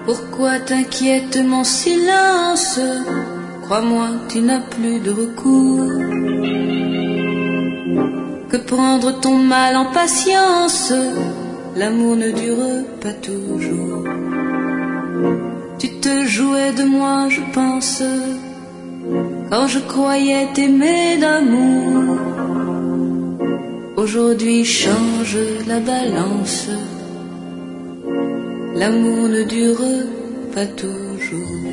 Pourquoi t'inquiète mon silence? Crois-moi, tu n'as plus de recours. Que prendre ton mal en patience, l'amour ne dure pas toujours. Tu te jouais de moi, je pense, quand je croyais t'aimer d'amour. Aujourd'hui change la balance, l'amour ne dure pas toujours.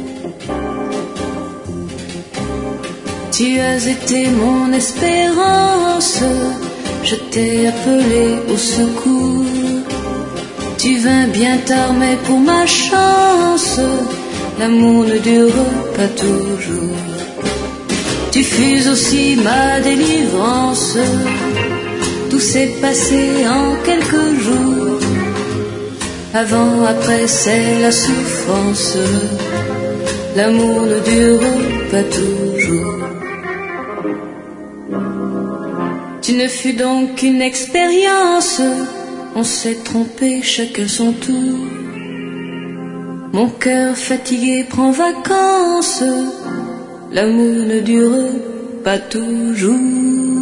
Tu as été mon espérance, je t'ai appelé au secours. Tu vins bien tard mais pour ma chance, l'amour ne dure pas toujours. Tu fus aussi ma délivrance, tout s'est passé en quelques jours. Avant, après, c'est la souffrance, l'amour ne dure pas toujours. Tu ne fus donc qu'une expérience, on s'est trompé chacun son tour. Mon cœur fatigué prend vacances, l'amour ne dure pas toujours.